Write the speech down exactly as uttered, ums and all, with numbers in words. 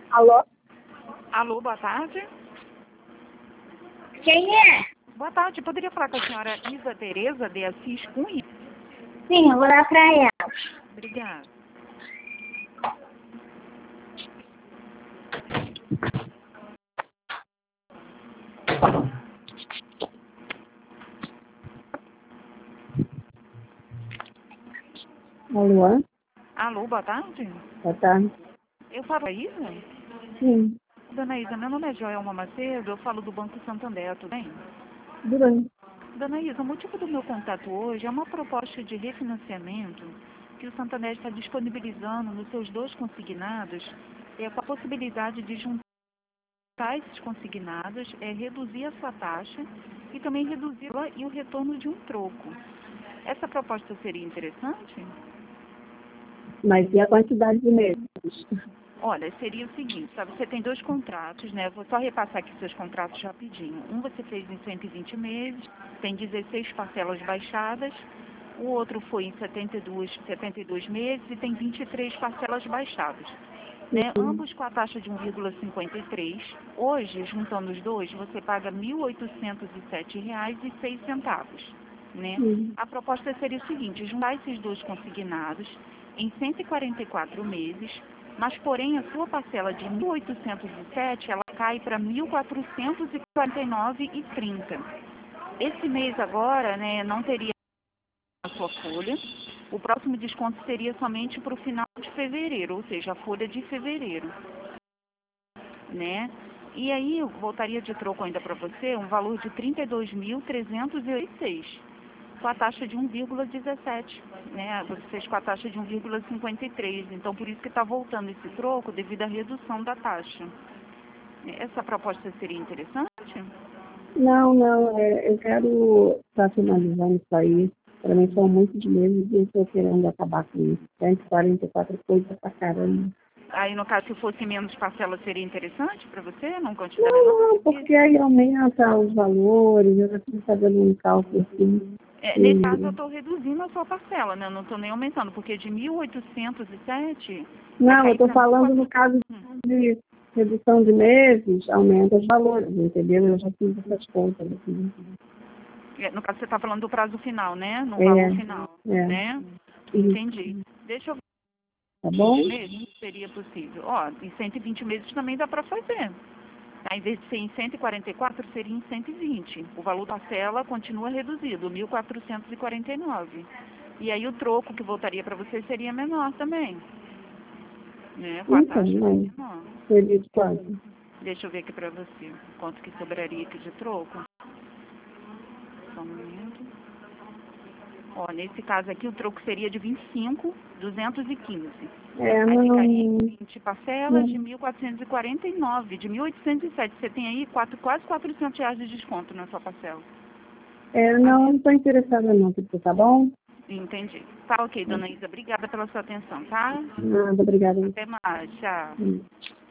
Alô? Alô, boa tarde. Quem é? Boa tarde, poderia falar com a senhora Isa Tereza de Assis Cunha? Sim, eu vou dar pra ela. Obrigada. Alô? Alô, boa tarde. Boa tarde. Eu falo a Isa? Sim, Dona Isa, meu nome é Joelma Macedo, eu falo do Banco Santander, tudo bem? durante. Dona Isa, o motivo do meu contato hoje é uma proposta de refinanciamento que o Santander está disponibilizando nos seus dois consignados, é, com a possibilidade de juntar esses consignados, é, reduzir a sua taxa e também reduzir e o retorno de um troco. Essa proposta seria interessante? Mas e a quantidade de meses? Olha, seria o seguinte, sabe, você tem dois contratos, né? Vou só repassar aqui seus contratos rapidinho. Um você fez em cento e vinte meses, tem dezesseis parcelas baixadas. O outro foi em setenta e dois, setenta e dois meses e tem vinte e três parcelas baixadas. Né? Ambos com a taxa de um vírgula cinquenta e três. Hoje, juntando os dois, você paga mil oitocentos e sete reais e seis centavos. Né? Sim. A proposta seria o seguinte, juntar esses dois consignados em cento e quarenta e quatro meses, mas porém a sua parcela de mil oitocentos e sete ela cai para mil quatrocentos e quarenta e nove reais e trinta centavos. Esse mês agora, né, não teria a sua folha. O próximo desconto seria somente para o final de fevereiro, ou seja, a folha de fevereiro, né? E aí eu voltaria de troco ainda para você um valor de trinta e dois mil trezentos e oitenta e seis, com a taxa de um vírgula dezessete, né? Você fez com a taxa de um vírgula cinquenta e três, então por isso que está voltando esse troco devido à redução da taxa. Essa proposta seria interessante? Não, não, é, eu quero estar finalizando isso aí. Para mim são muitos meses e eu estou querendo acabar com isso. cento e quarenta e quatro coisas pra caramba. Aí, no caso, se fosse menos parcela, seria interessante para você? Não quantidade Não, menor? não, porque aí aumenta os valores, eu já estou fazendo um cálculo assim. É, nesse caso, eu E... estou reduzindo a sua parcela, né? Eu não estou nem aumentando, porque de mil oitocentos e sete vai Não, eu cair estou para falando no caso Hum. de redução de meses, aumenta os valores, entendeu? Eu já fiz essas contas aqui. É, no caso, você está falando do prazo final, né? No É, valor final, é. né? Isso. Entendi. Deixa eu ver Tá bom? mesmo se seria possível. Ó, em cento e vinte meses também dá para fazer. Tá? Em vez de ser em cento e quarenta e quatro, seria em cento e vinte. O valor da parcela continua reduzido, mil quatrocentos e quarenta e nove. E aí o troco que voltaria para você seria menor também. Né? Com a Então, taxa mas menor. seria de quanto? Deixa eu ver aqui para você quanto que sobraria aqui de troco. Só um momento. Ó, nesse caso aqui o troco seria de vinte e cinco, duzentos e quinze. É, Aí não, ficaria em vinte parcelas não. de mil quatrocentos e quarenta e nove, de mil oitocentos e sete. Você tem aí quatro, quase quatrocentos reais de desconto na sua parcela. É, não, não estou interessada não, Pitu, tá bom? Entendi. Tá ok, dona Isa. Obrigada pela sua atenção, tá? Nada, obrigada. Até mais. Tchau. Hum.